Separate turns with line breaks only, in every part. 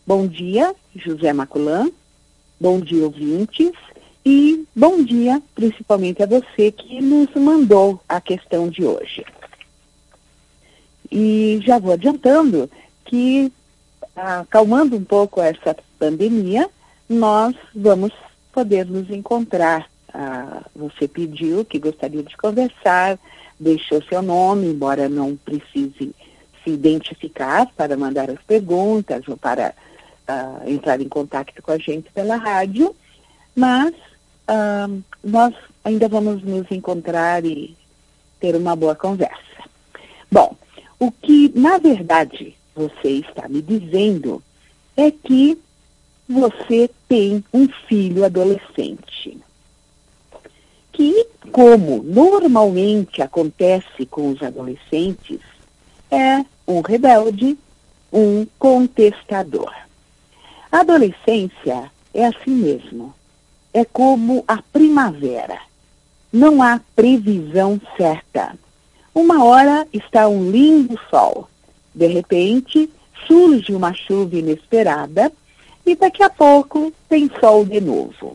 Bom dia, José Maculan. Bom dia, ouvintes. E bom dia, principalmente a você que nos mandou a questão de hoje. E já vou adiantando que, acalmando um pouco essa pandemia, nós vamos poder nos encontrar. Você pediu que gostaria de conversar, deixou seu nome, embora não precise se identificar para mandar as perguntas ou para entrar em contato com a gente pela rádio, mas nós ainda vamos nos encontrar e ter uma boa conversa. Bom, o que, na verdade, você está me dizendo é que você tem um filho adolescente, que, como normalmente acontece com os adolescentes, é um rebelde, um contestador. A adolescência é assim mesmo. É como a primavera. Não há previsão certa. Uma hora está um lindo sol. De repente, surge uma chuva inesperada e daqui a pouco tem sol de novo.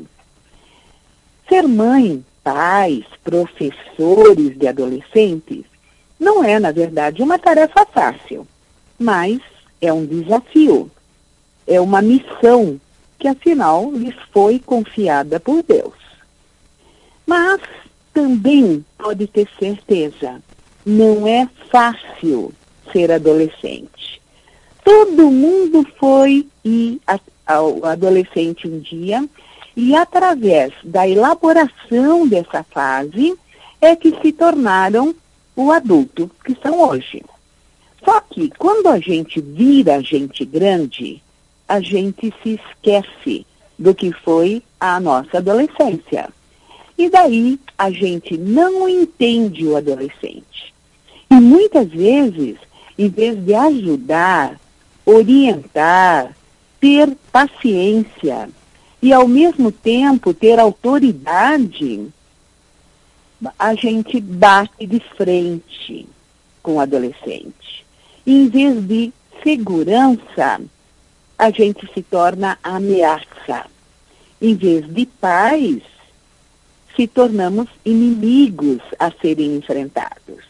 Ser mãe, pais, professores de adolescentes não é, na verdade, uma tarefa fácil, mas é um desafio. É uma missão que, afinal, lhes foi confiada por Deus. Mas também pode ter certeza, não é fácil ser adolescente. Todo mundo foi ao adolescente um dia e, através da elaboração dessa fase, é que se tornaram o adulto que são hoje. Só que, quando a gente vira gente grande, a gente se esquece do que foi a nossa adolescência. E daí a gente não entende o adolescente. E muitas vezes, em vez de ajudar, orientar, ter paciência e ao mesmo tempo ter autoridade, a gente bate de frente com o adolescente. E em vez de segurança, a gente se torna ameaça. Em vez de paz, se tornamos inimigos a serem enfrentados.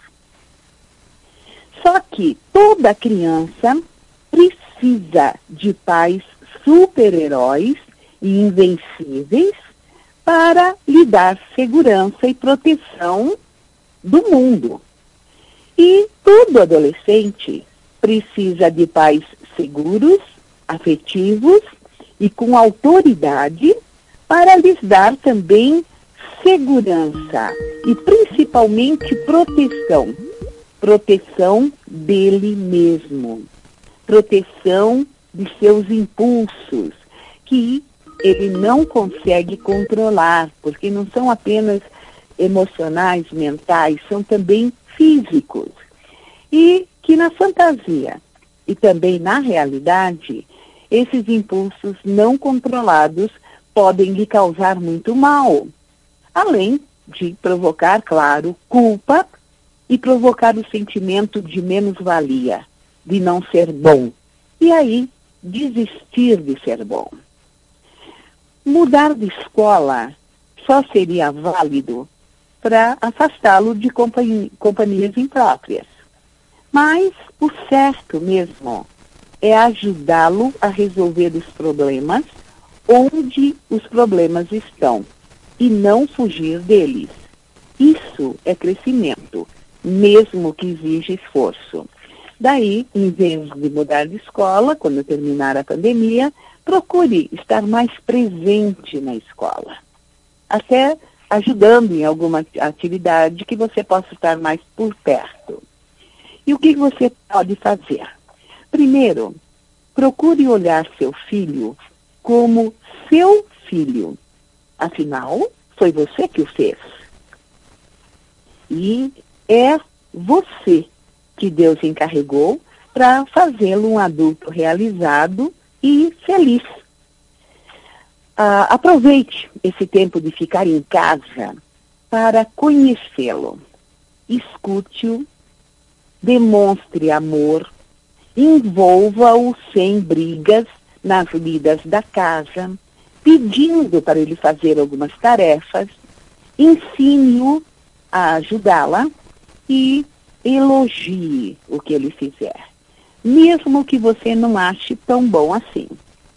Só que toda criança precisa de pais super-heróis e invencíveis para lhe dar segurança e proteção do mundo. E todo adolescente precisa de pais seguros, afetivos e com autoridade para lhes dar também segurança e principalmente proteção. Proteção dele mesmo. Proteção de seus impulsos, que ele não consegue controlar, porque não são apenas emocionais, mentais, são também físicos. E que na fantasia e também na realidade, esses impulsos não controlados podem lhe causar muito mal, além de provocar, claro, culpa e provocar o sentimento de menos-valia, de não ser bom, e aí desistir de ser bom. Mudar de escola só seria válido para afastá-lo de companhias impróprias. Mas o certo mesmo é ajudá-lo a resolver os problemas onde os problemas estão e não fugir deles. Isso é crescimento, mesmo que exija esforço. Daí, em vez de mudar de escola, quando terminar a pandemia, procure estar mais presente na escola. Até ajudando em alguma atividade que você possa estar mais por perto. E o que você pode fazer? Primeiro, procure olhar seu filho como seu filho. Afinal, foi você que o fez. E é você que Deus encarregou para fazê-lo um adulto realizado e feliz. Aproveite esse tempo de ficar em casa para conhecê-lo. Escute-o, demonstre amor, envolva-o sem brigas, nas lidas da casa, pedindo para ele fazer algumas tarefas, ensine-o a ajudá-la e elogie o que ele fizer, mesmo que você não ache tão bom assim.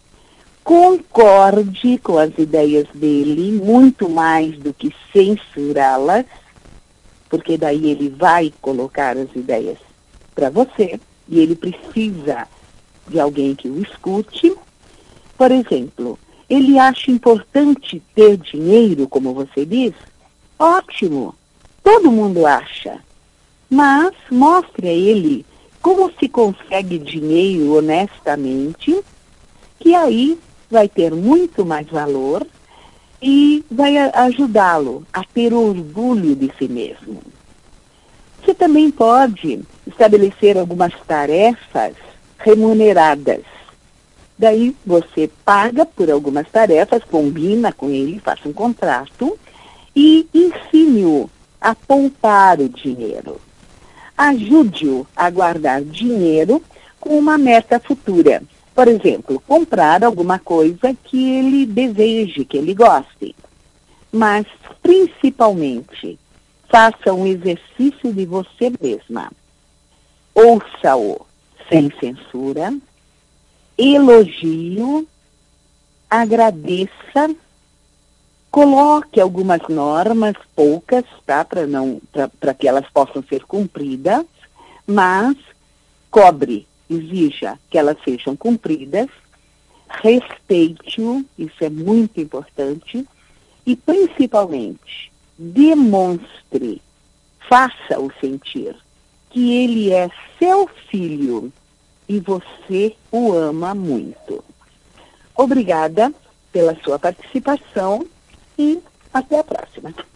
Concorde com as ideias dele, muito mais do que censurá-las, porque daí ele vai colocar as ideias para você e ele precisa de alguém que o escute. Por exemplo, ele acha importante ter dinheiro, como você diz? Ótimo, todo mundo acha. Mas mostre a ele como se consegue dinheiro honestamente, que aí vai ter muito mais valor e vai ajudá-lo a ter orgulho de si mesmo. Você também pode estabelecer algumas tarefas remuneradas. Daí você paga por algumas tarefas, combina com ele, faça um contrato e ensine-o a poupar o dinheiro. Ajude-o a guardar dinheiro com uma meta futura. Por exemplo, comprar alguma coisa que ele deseje, que ele goste. Mas, principalmente, faça um exercício de você mesma. Ouça-o sem censura, elogie-o, agradeça, coloque algumas normas, poucas, tá, para que elas possam ser cumpridas, mas cobre, exija que elas sejam cumpridas, respeite-o, isso é muito importante, e principalmente demonstre, faça-o sentir que ele é seu filho e você o ama muito. Obrigada pela sua participação e até a próxima.